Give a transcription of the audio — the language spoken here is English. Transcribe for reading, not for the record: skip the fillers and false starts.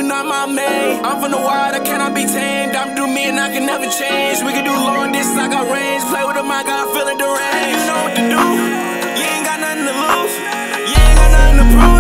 not my main. I'm from the wild, I cannot be tamed. I'm through me and I can never change. We can do long distance, I got range. Play with the mic, I feel it deranged. You know what to do. You ain't got nothing to lose. You ain't got nothing to prove.